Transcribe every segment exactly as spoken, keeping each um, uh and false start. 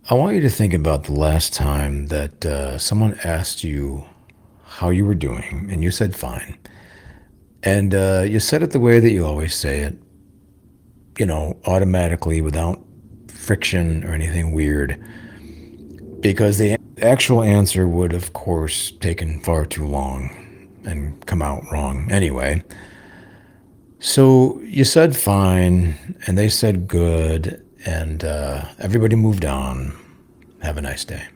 I want you to think about the last time that uh, someone asked you how you were doing, and you said fine. And uh, you said it the way that you always say it, you know, automatically without friction or anything weird, because the actual answer would, of course, taken far too long and come out wrong anyway. So you said fine, and they said good, and uh, everybody moved on. Have a nice day.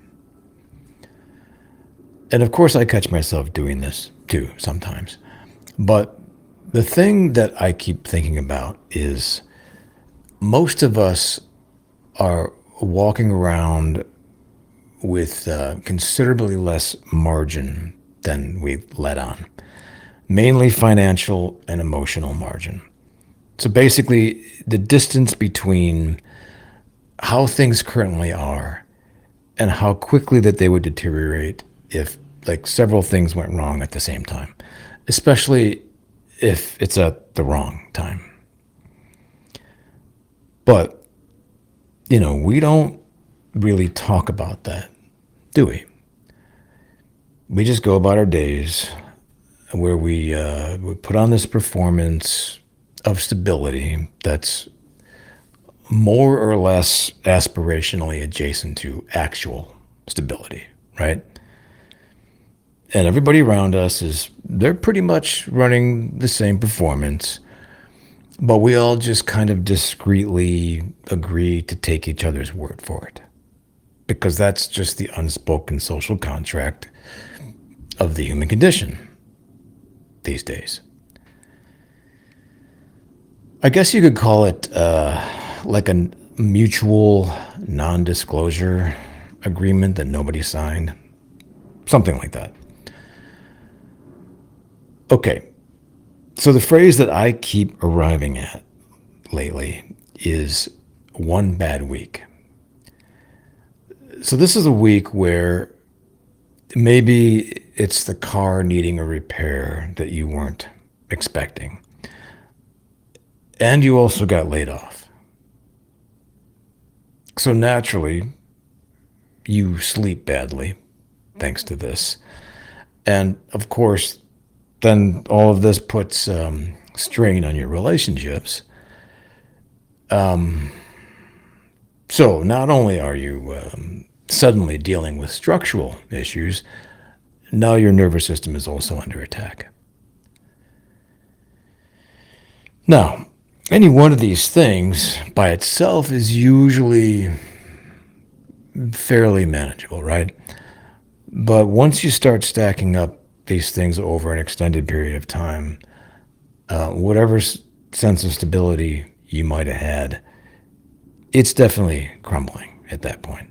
And of course, I catch myself doing this too sometimes. But the thing that I keep thinking about is most of us are walking around with uh, considerably less margin than we let on, mainly financial and emotional margin. So basically, the distance between how things currently are and how quickly that they would deteriorate if like several things went wrong at the same time, especially if it's at the wrong time. But, you know, we don't really talk about that, do we? We just go about our days where we, uh, we put on this performance of stability that's more or less aspirationally adjacent to actual stability, right? And everybody around us is, they're pretty much running the same performance, but we all just kind of discreetly agree to take each other's word for it because that's just the unspoken social contract of the human condition these days. I guess you could call it uh, like a mutual non disclosure agreement that nobody signed, something like that. Okay, so the phrase that I keep arriving at lately is one bad week. So this is a week where maybe it's the car needing a repair that you weren't expecting. And you also got laid off. So naturally, you sleep badly thanks to this. And of course, then all of this puts um, strain on your relationships. So not only are you um, suddenly dealing with structural issues, now your nervous system is also under attack. Now, any one of these things by itself is usually fairly manageable, right? But once you start stacking up these things over an extended period of time, uh, whatever s- sense of stability you might have had, it's definitely crumbling at that point.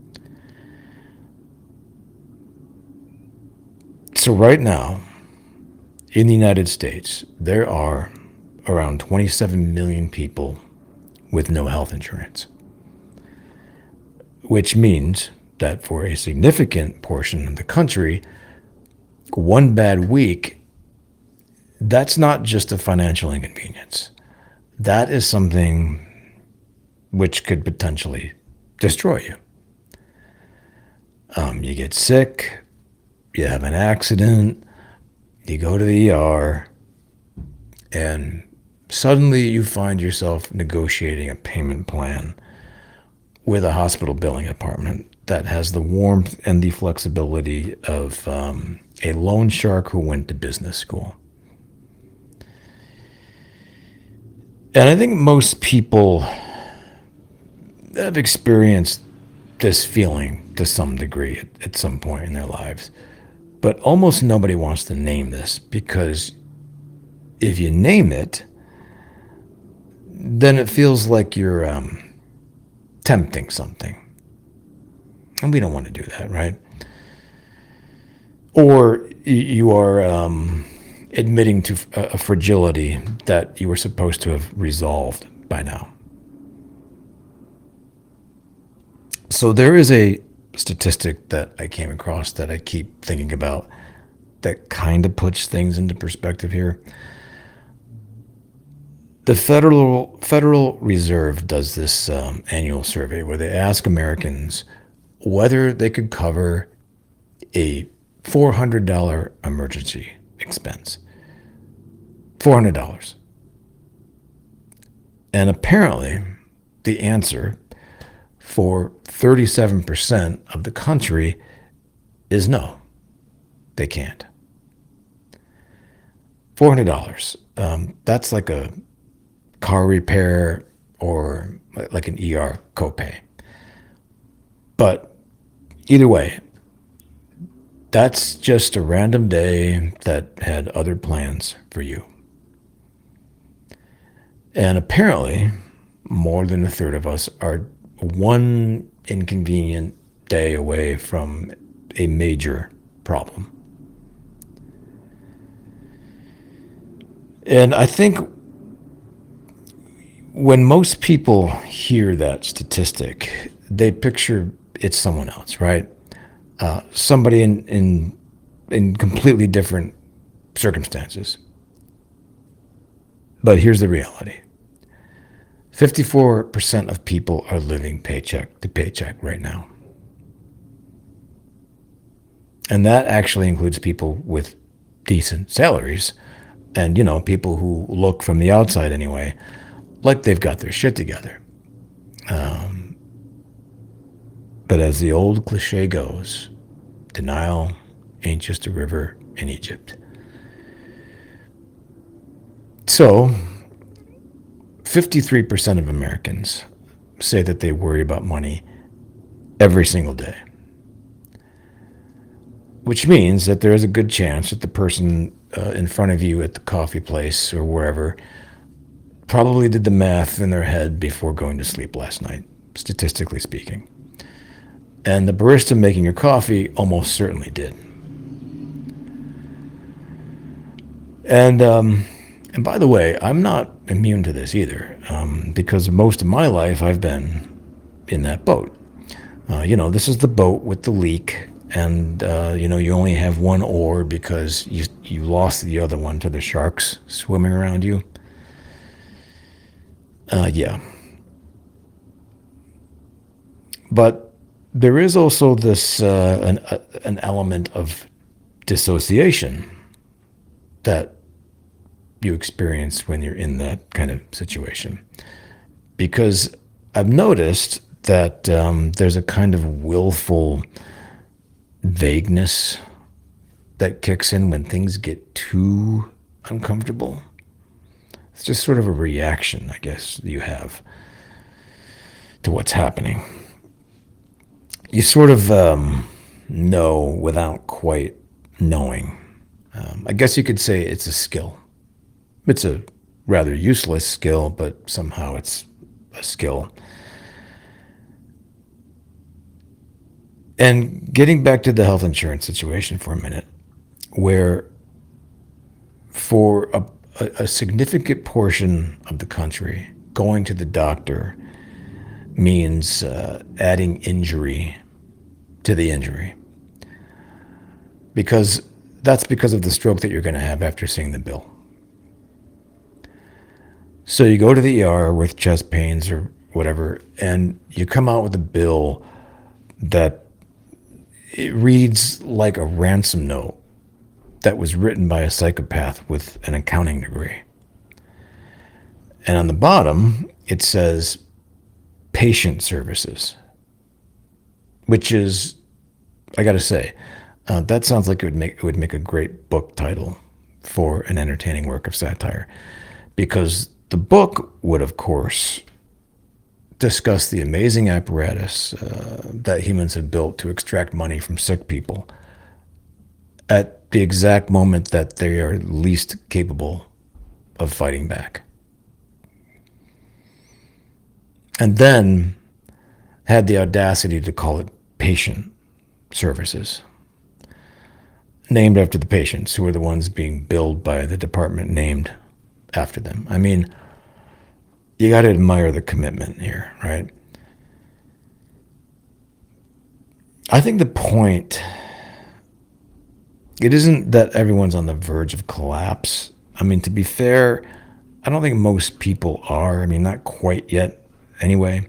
So, right now, in the United States, there are around twenty-seven million people with no health insurance, which means that for a significant portion of the country, one bad week, that's not just a financial inconvenience. That is something which could potentially destroy you. Um, you get sick, you have an accident, you go to the E R, and suddenly you find yourself negotiating a payment plan with a hospital billing department that has the warmth and the flexibility of um, a loan shark who went to business school. And I think most people have experienced this feeling to some degree at, at some point in their lives. But almost nobody wants to name this because if you name it, then it feels like you're um, tempting something. And we don't want to do that, right? Or y- you are um, admitting to a a fragility that you were supposed to have resolved by now. So there is a statistic that I came across that I keep thinking about that kind of puts things into perspective here. The Federal Federal Reserve does this um, annual survey where they ask Americans whether they could cover a four hundred dollars emergency expense. four hundred dollars. And apparently, the answer for thirty-seven percent of the country is no, they can't. four hundred dollars. Um, that's like a car repair or like an E R copay. But either way, that's just a random day that had other plans for you. And apparently, more than a third of us are one inconvenient day away from a major problem. And I think when most people hear that statistic, they picture it's someone else, right? Uh, somebody in, in in completely different circumstances. But here's the reality. fifty-four percent of people are living paycheck to paycheck right now. And that actually includes people with decent salaries and, you know, people who look from the outside anyway, like they've got their shit together. Um, but as the old cliche goes, denial ain't just a river in Egypt. So, fifty-three percent of Americans say that they worry about money every single day, which means that there is a good chance that the person uh, in front of you at the coffee place or wherever probably did the math in their head before going to sleep last night, statistically speaking. And the barista making your coffee almost certainly did. And um, and by the way, I'm not immune to this either, um, because most of my life I've been in that boat. Uh, you know, this is the boat with the leak, and uh, you know you only have one oar because you you lost the other one to the sharks swimming around you. Uh, yeah. But there is also this uh, an uh, an element of dissociation that you experience when you're in that kind of situation, because I've noticed that um, there's a kind of willful vagueness that kicks in when things get too uncomfortable. It's just sort of a reaction, I guess, you have to what's happening. You sort of um, know without quite knowing. Um, I guess you could say it's a skill. It's a rather useless skill, but somehow it's a skill. And getting back to the health insurance situation for a minute, where for a, a, a significant portion of the country, going to the doctor means uh, adding injury to the injury. Because that's because of the stroke that you're going to have after seeing the bill. So you go to the E R with chest pains or whatever, and you come out with a bill that it reads like a ransom note that was written by a psychopath with an accounting degree. And on the bottom, it says patient services, which is, I got to say, uh, that sounds like it would make it would make a great book title for an entertaining work of satire, because the book would, of course, discuss the amazing apparatus uh, that humans have built to extract money from sick people at the exact moment that they are least capable of fighting back. And then had the audacity to call it patient services, named after the patients who are the ones being billed by the department named after them. I mean, you got to admire the commitment here, right? I think the point, it isn't that everyone's on the verge of collapse. I mean, to be fair, I don't think most people are. I mean, not quite yet anyway.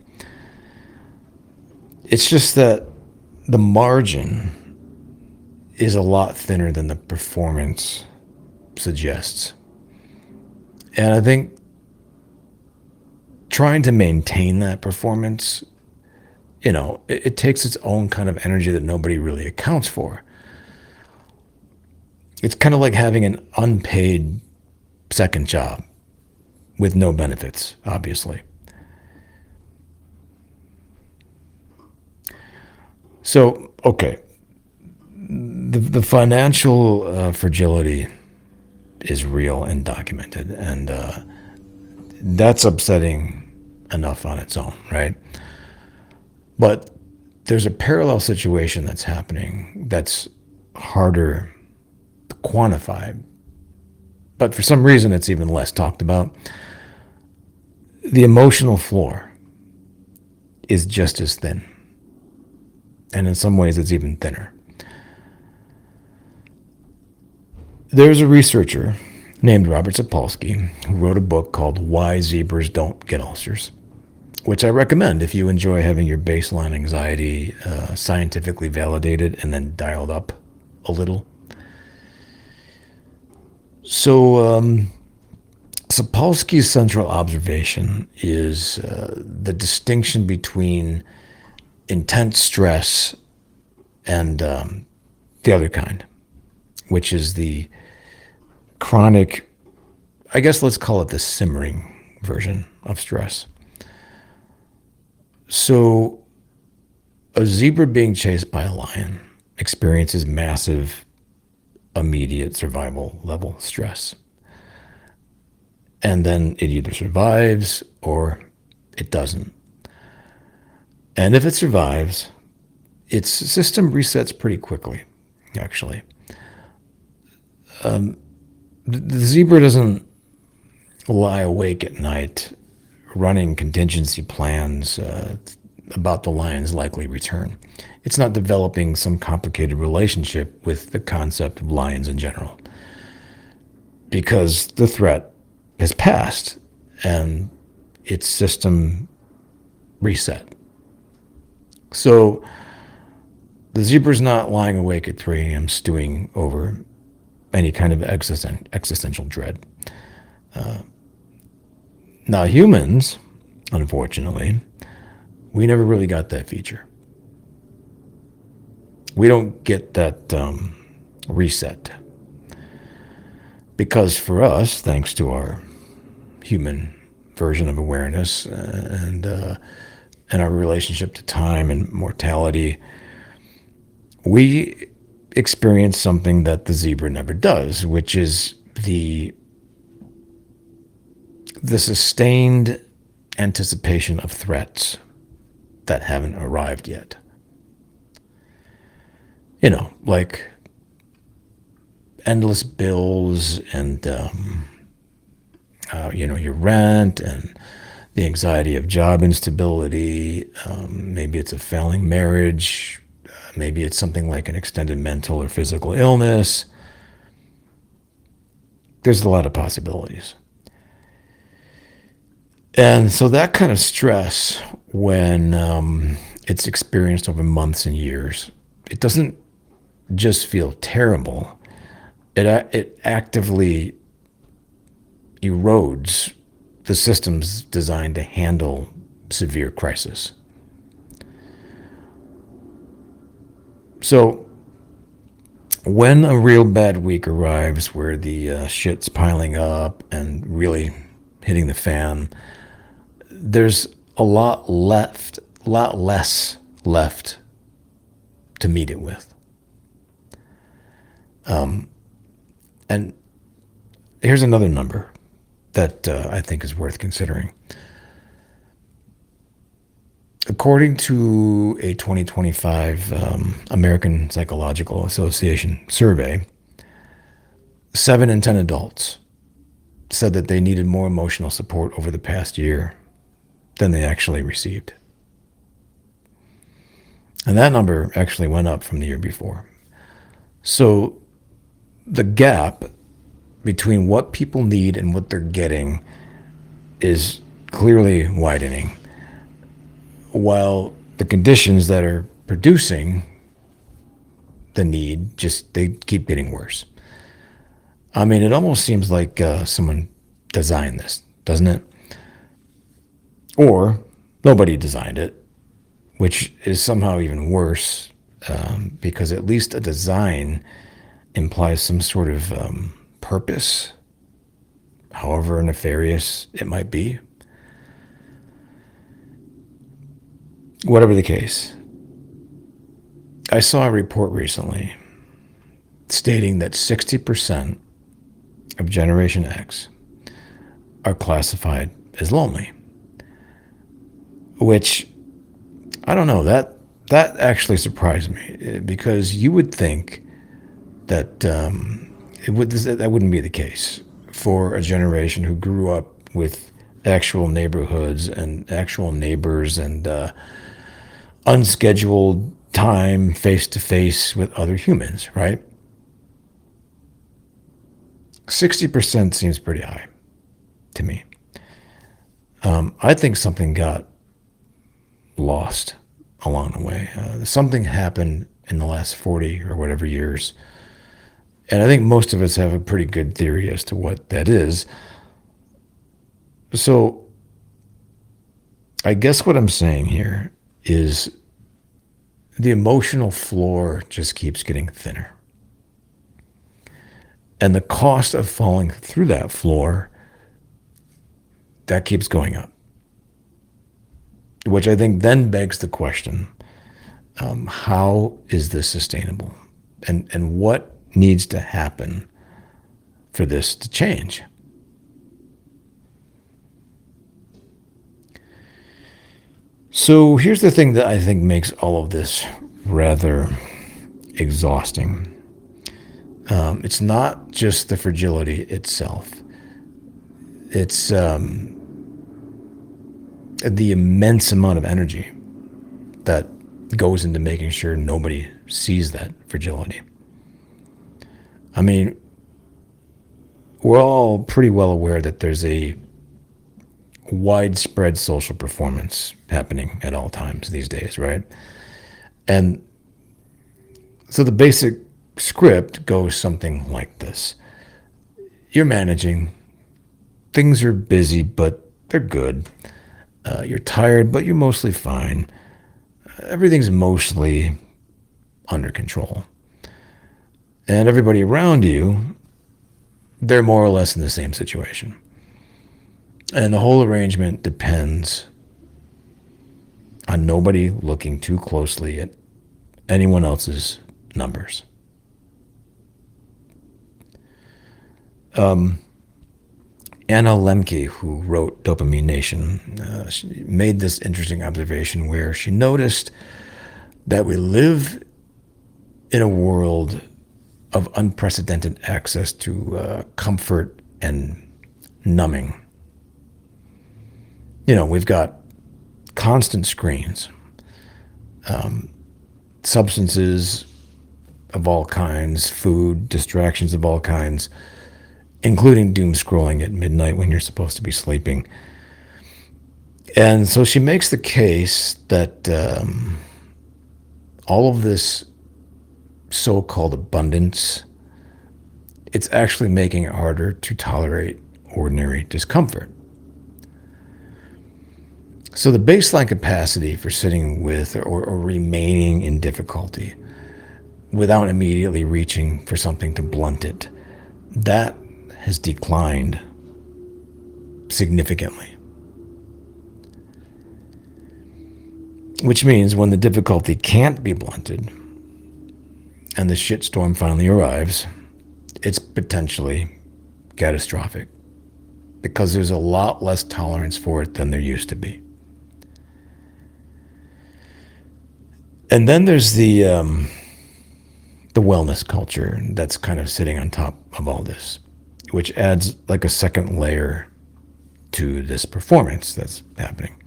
It's just that the margin is a lot thinner than the performance suggests. And I think trying to maintain that performance, you know, it, it takes its own kind of energy that nobody really accounts for. It's kind of like having an unpaid second job with no benefits, obviously. So, okay, the, the financial uh, fragility is real and documented, and uh, that's upsetting enough on its own, right? But there's a parallel situation that's happening that's harder to quantify, but for some reason it's even less talked about. The emotional floor is just as thin, and in some ways it's even thinner. There's a researcher named Robert Sapolsky who wrote a book called Why Zebras Don't Get Ulcers, which I recommend if you enjoy having your baseline anxiety uh, scientifically validated and then dialed up a little. So, um, Sapolsky's central observation is uh, the distinction between intense stress and um, the other kind, which is the chronic, I guess let's call it the simmering version of stress. So, a zebra being chased by a lion experiences massive, immediate survival level stress. And then it either survives or it doesn't. And if it survives, its system resets pretty quickly, actually. Um, the, the zebra doesn't lie awake at night running contingency plans uh, about the lion's likely return. It's not developing some complicated relationship with the concept of lions in general, because the threat has passed and its system reset. So the zebra's not lying awake at three a.m. stewing over any kind of existen- existential dread. Uh, now humans, unfortunately, we never really got that feature. We don't get that um, reset. Because for us, thanks to our human version of awareness uh, and uh, and our relationship to time and mortality, we experience something that the zebra never does, which is the the sustained anticipation of threats that haven't arrived yet. You know, like endless bills and um, uh, you know, your rent and the anxiety of job instability. Um, maybe it's a failing marriage. Uh, maybe it's something like an extended mental or physical illness. There's a lot of possibilities. And so that kind of stress, when um, it's experienced over months and years, it doesn't just feel terrible. It, it actively erodes the systems designed to handle severe crisis. So when a real bad week arrives where the uh, shit's piling up and really hitting the fan, there's a lot left, a lot less left to meet it with. Um, and here's another number that uh, I think is worth considering. According to a twenty twenty-five um, American Psychological Association survey, seven in ten adults said that they needed more emotional support over the past year than they actually received. And that number actually went up from the year before. So the gap between what people need and what they're getting is clearly widening, while the conditions that are producing the need just they keep getting worse. I mean, it almost seems like uh, someone designed this, doesn't it? Or nobody designed it, which is somehow even worse, um, because at least a design implies some sort of um, purpose, however nefarious it might be. Whatever the case, I saw a report recently stating that sixty percent of Generation X are classified as lonely, which I don't know, that that actually surprised me, eh, because you would think that um, it would that wouldn't be the case for a generation who grew up with actual neighborhoods and actual neighbors and uh, unscheduled time face to face with other humans, right? sixty percent seems pretty high to me. Um, I think something got lost along the way. Uh, something happened in the last forty or whatever years. And I think most of us have a pretty good theory as to what that is. So I guess what I'm saying here is the emotional floor just keeps getting thinner. And the cost of falling through that floor, that keeps going up. Which I think then begs the question, um, how is this sustainable? And, and what needs to happen for this to change? So here's the thing that I think makes all of this rather exhausting. Um, it's not just the fragility itself. It's um, the immense amount of energy that goes into making sure nobody sees that fragility. I mean, we're all pretty well aware that there's a widespread social performance happening at all times these days, right? And so the basic script goes something like this. You're managing. Things are busy, but they're good. Uh, you're tired, but you're mostly fine. Everything's mostly under control. And everybody around you, they're more or less in the same situation. And the whole arrangement depends on nobody looking too closely at anyone else's numbers. Um, Anna Lemke, who wrote Dopamine Nation, uh, she made this interesting observation where she noticed that we live in a world of unprecedented access to uh, comfort and numbing. You know, we've got constant screens, um, substances of all kinds, food, distractions of all kinds, including doom scrolling at midnight when you're supposed to be sleeping. And so she makes the case that um, all of this so-called abundance, it's actually making it harder to tolerate ordinary discomfort. So the baseline capacity for sitting with or, or remaining in difficulty without immediately reaching for something to blunt it, that has declined significantly. Which means when the difficulty can't be blunted and the shitstorm finally arrives, it's potentially catastrophic because there's a lot less tolerance for it than there used to be. And then there's the um, the wellness culture that's kind of sitting on top of all this, which adds like a second layer to this performance that's happening.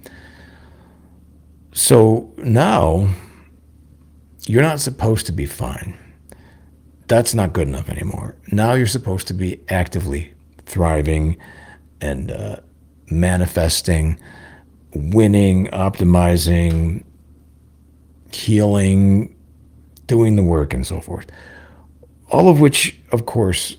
So now you're not supposed to be fine. That's not good enough anymore. Now you're supposed to be actively thriving and uh, manifesting, winning, optimizing, healing, doing the work, and so forth. All of which, of course,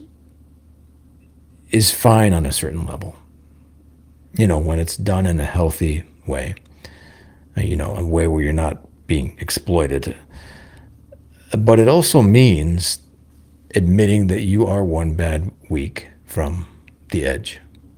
is fine on a certain level, you know, when it's done in a healthy way, uh, you know, a way where you're not being exploited. But it also means admitting that you are one bad week from the edge.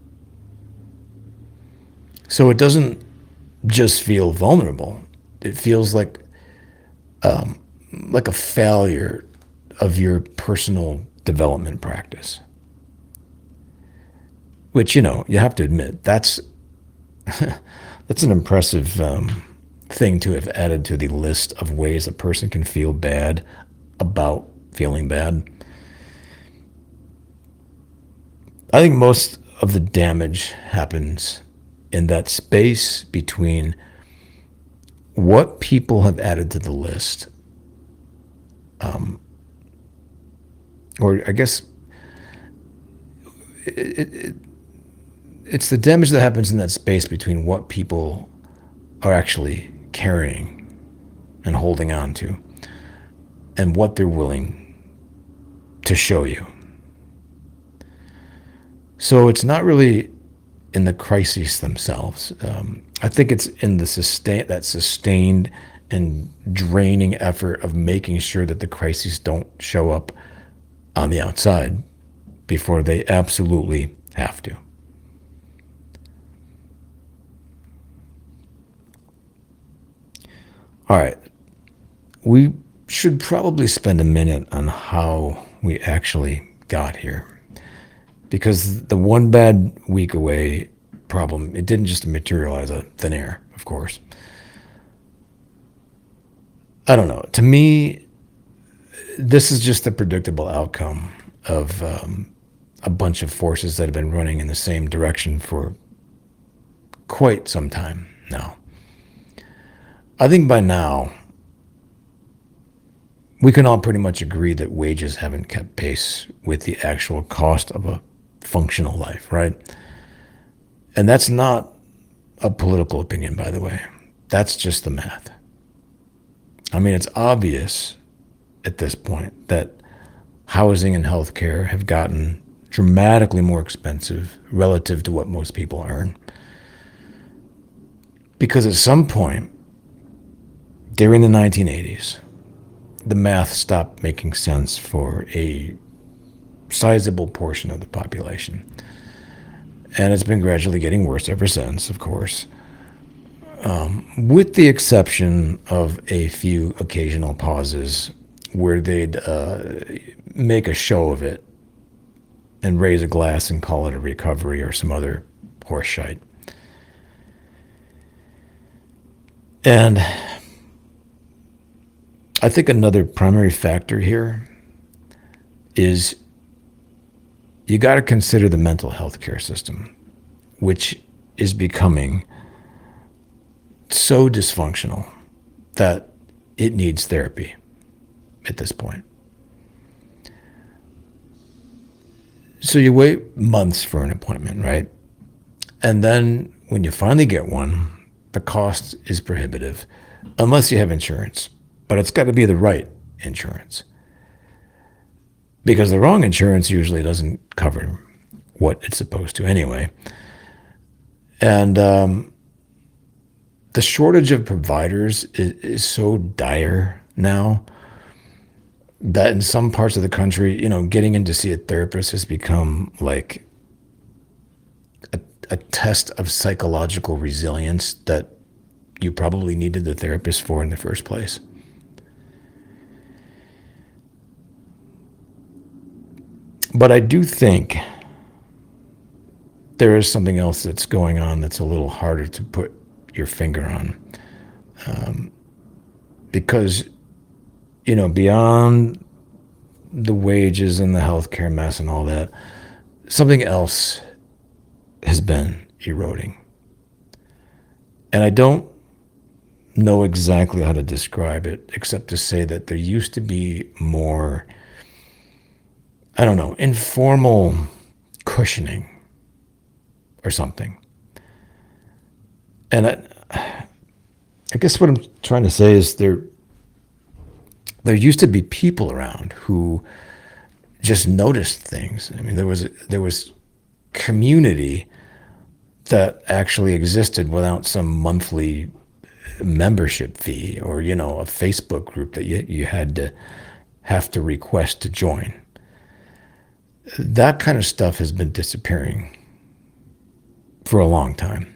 So it doesn't just feel vulnerable. It feels like like a failure of your personal development practice. Which, you know, you have to admit, that's that's an impressive um, thing to have added to the list of ways a person can feel bad about feeling bad. I think most of the damage happens in that space between what people have added to the list, or I guess it, it, it's the damage that happens in that space between what people are actually carrying and holding on to and what they're willing to show you. So it's not really in the crises themselves. Um, I think it's in the sustain that sustained and draining effort of making sure that the crises don't show up on the outside before they absolutely have to. All right. We should probably spend a minute on how we actually got here. Because the one bad week away problem, it didn't just materialize out of thin air, of course. I don't know. To me, this is just the predictable outcome of um, a bunch of forces that have been running in the same direction for quite some time now. I think by now, we can all pretty much agree that wages haven't kept pace with the actual cost of a functional life, right? And that's not a political opinion, by the way. That's just the math. I mean, it's obvious at this point that housing and healthcare have gotten dramatically more expensive relative to what most people earn. Because at some point during the nineteen eighties, the math stopped making sense for a sizable portion of the population. And it's been gradually getting worse ever since, of course, um, with the exception of a few occasional pauses where they'd uh, make a show of it and raise a glass and call it a recovery or some other horseshite. And I think another primary factor here is you got to consider the mental health care system, which is becoming so dysfunctional that it needs therapy at this point. So you wait months for an appointment, right? And then when you finally get one, the cost is prohibitive unless you have insurance. But it's got to be the right insurance. Because the wrong insurance usually doesn't cover what it's supposed to anyway. And um, the shortage of providers is, is so dire now that in some parts of the country, you know, getting in to see a therapist has become like a, a test of psychological resilience that you probably needed the therapist for in the first place. But I do think there is something else that's going on that's a little harder to put your finger on. Um, because, you know, beyond the wages and the healthcare mess and all that, something else has been eroding. And I don't know exactly how to describe it, except to say that there used to be more, I don't know, informal cushioning or something. And I, I guess what I'm trying to say is there there used to be people around who just noticed things. I mean, there was there was community that actually existed without some monthly membership fee or you know a Facebook group that you you had to have to request to join. That kind of stuff has been disappearing for a long time.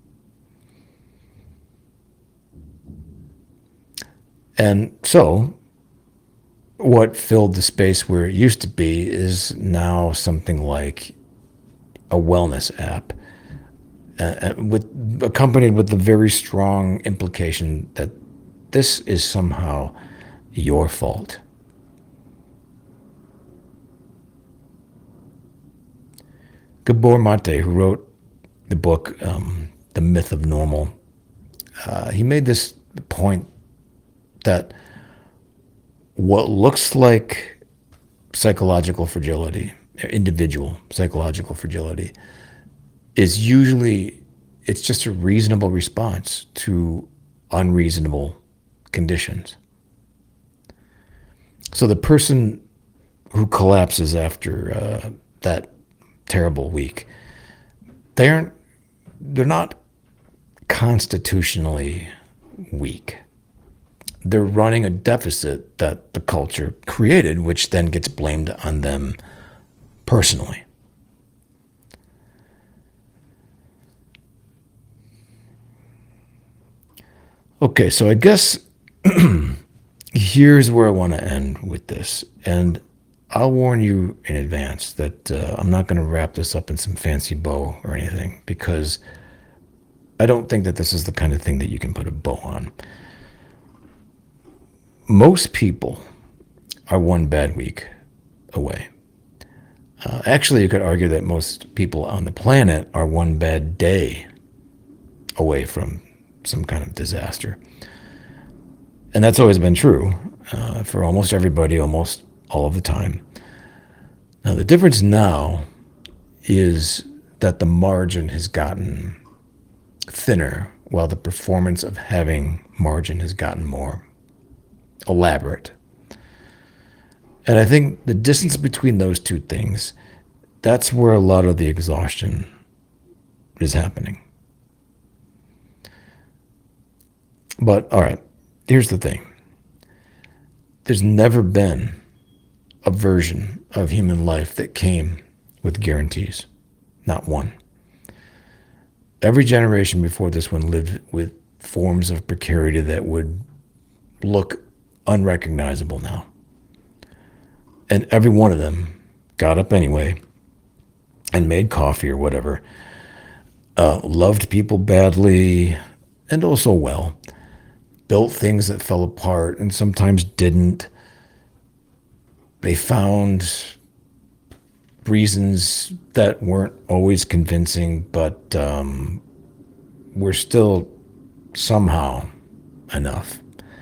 And so what filled the space where it used to be is now something like a wellness app, uh, with accompanied with the very strong implication that this is somehow your fault. Gabor Mate, who wrote the book um, "The Myth of Normal," uh, he made this point that what looks like psychological fragility, individual psychological fragility, is usually it's just a reasonable response to unreasonable conditions. So the person who collapses after uh, that terrible week, they aren't they're not constitutionally weak. They're running a deficit that the culture created, which then gets blamed on them personally. Okay, so I guess here's where I want to end with this. And I'll warn you in advance that uh, I'm not going to wrap this up in some fancy bow or anything because I don't think that this is the kind of thing that you can put a bow on. Most people are one bad week away. Uh, actually, you could argue that most people on the planet are one bad day away from some kind of disaster. And that's always been true uh, for almost everybody, almost all of the time. Now, the difference now is that the margin has gotten thinner while the performance of having margin has gotten more elaborate. And I think the distance between those two things, that's where a lot of the exhaustion is happening. But all right, here's the thing. There's never been a version of human life that came with guarantees. Not one. Every generation before this one lived with forms of precarity that would look unrecognizable now. And every one of them got up anyway and made coffee or whatever, uh, loved people badly and also well, built things that fell apart and sometimes didn't. They found reasons that weren't always convincing, but um, were still somehow enough.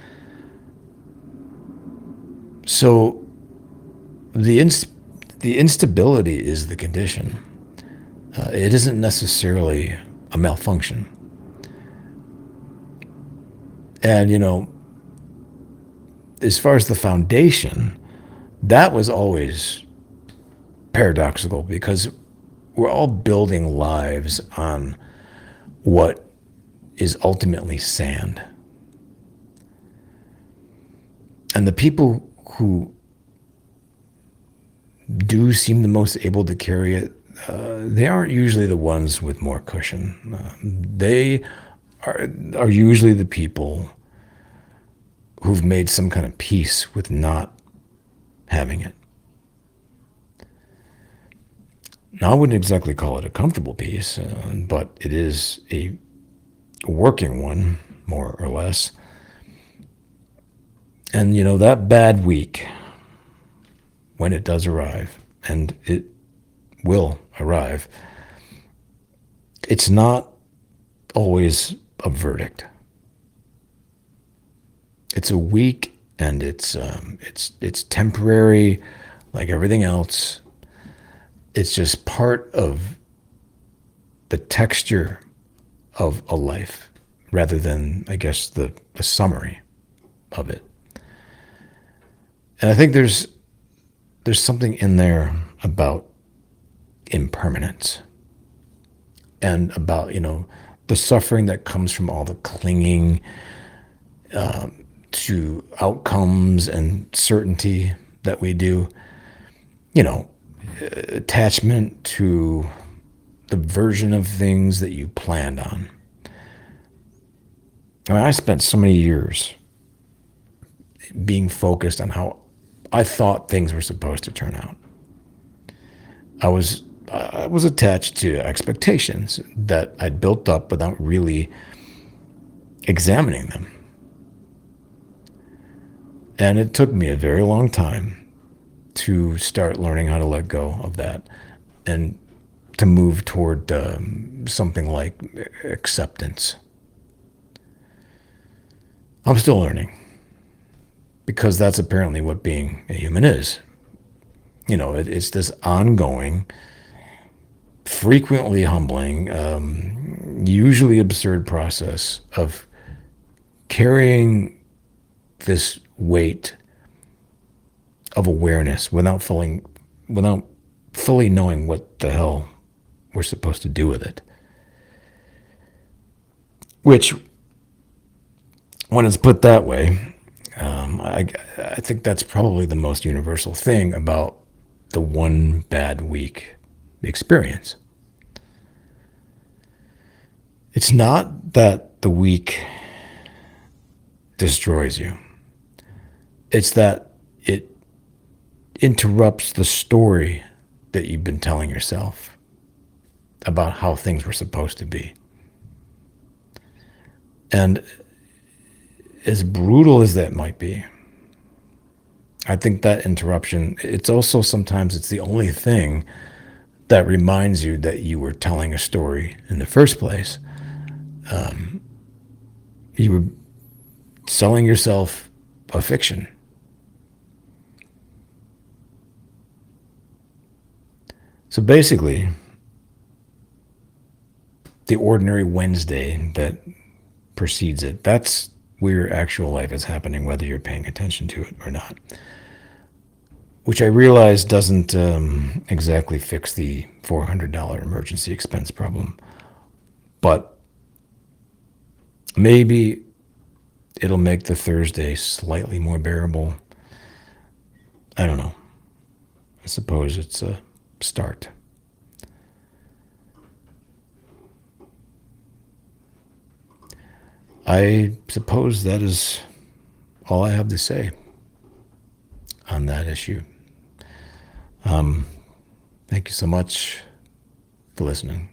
So the inst- the instability is the condition. Uh, it isn't necessarily a malfunction. And, you know, as far as the foundation, that was always paradoxical because we're all building lives on what is ultimately sand. And the people who do seem the most able to carry it, uh, they aren't usually the ones with more cushion. Uh, they are, are usually the people who've made some kind of peace with not having it. Now, I wouldn't exactly call it a comfortable peace, uh, but it is a working one, more or less. And, you know, that bad week, when it does arrive, and it will arrive, it's not always a verdict. It's a week, and it's um, it's it's temporary, like everything else. It's just part of the texture of a life rather than, I guess, the, the summary of it. And I think there's there's something in there about impermanence and about, you know, the suffering that comes from all the clinging to outcomes and certainty that we do. You know, attachment to the version of things that you planned on. I mean, I spent so many years being focused on how I thought things were supposed to turn out. I was I was attached to expectations that I'd built up without really examining them. And it took me a very long time to start learning how to let go of that and to move toward um, something like acceptance. I'm still learning because that's apparently what being a human is. You know, it, it's this ongoing, frequently humbling, um, usually absurd process of carrying this weight of awareness without fully, without fully knowing what the hell we're supposed to do with it. Which, when it's put that way, um, I, I think that's probably the most universal thing about the one bad week experience. It's not that the week destroys you. It's that it interrupts the story that you've been telling yourself about how things were supposed to be. And as brutal as that might be, I think that interruption, it's also sometimes it's the only thing that reminds you that you were telling a story in the first place. Um, you were selling yourself a fiction. So basically, the ordinary Wednesday that precedes it, that's where your actual life is happening, whether you're paying attention to it or not. Which I realize doesn't um, exactly fix the four hundred dollars emergency expense problem. But maybe it'll make the Thursday slightly more bearable. I don't know. I suppose it's a start. I suppose that is all I have to say on that issue. Um, thank you so much for listening.